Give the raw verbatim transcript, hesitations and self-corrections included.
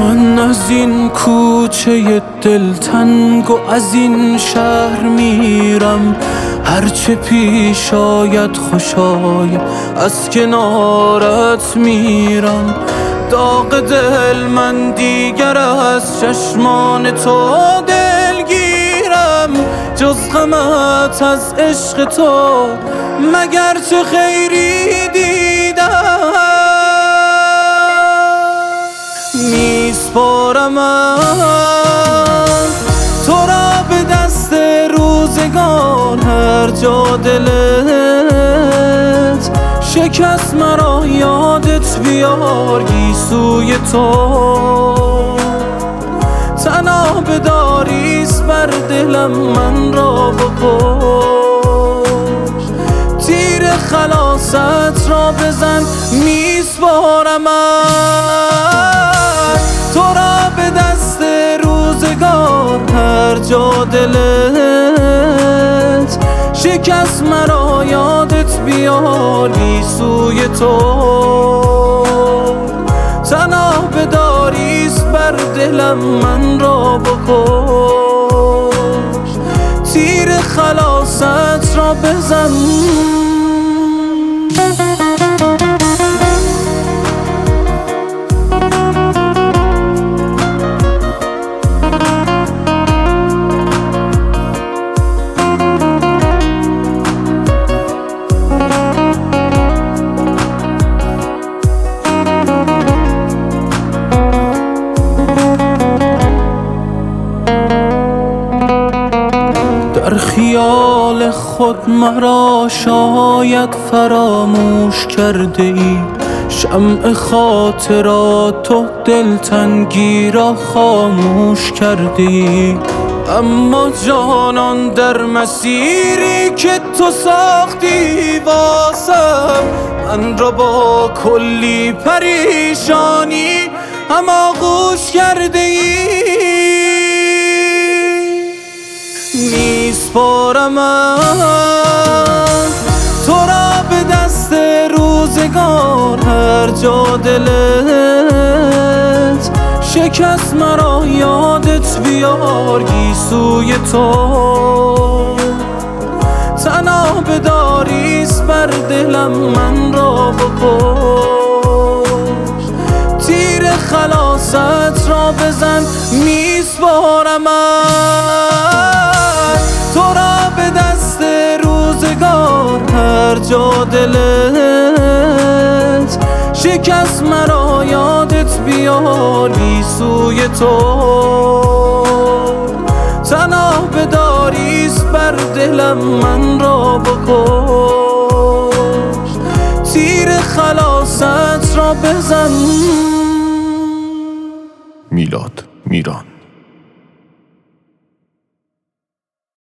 من از این کوچه دلتنگ و از این شهر میرم، هرچه پیش آید خوش آید از کنارت میرم. داغ دل من دیگر از چشمان تو دلگیرم، جز غمت از عشق تو مگر چه خیری دیدم. میسپارم تو را به دست روزگار، هر جا دلت شکست مرا یادت بیار گیسوی تو. تنها بداریست بر دلم من را بکش، تیر خلاصت را بزن. میسپارم تو را به دست روزگار، هر جا دلت شکست مرا یادت بیار گیسوی تو. تنها بداریست بر دلم من را بکش، تیر خلاصت را بزن. در خیال خود مرا شاید فراموش کرده ای، شمع خاطرات تو دلتنگی را خاموش کرده ای. اما جانان در مسیری که تو ساختی واسم، من را با کلی پریشانی هماغوش کرده ای. میسپارم تو را به دست روزگار، هر جا دلت شکست مرا یادت بیار گیسوی تو. تنها بداریست بر دلم من را بکش، تیر خلاصت را بزن. میسپارم تو را به دست روزگار، هر جا دلت شکست مرا یادت بیار گیسوی تو. تنها بداریست بر دلم من را بکش، تیر خلاصت را بزن. میلاد میران.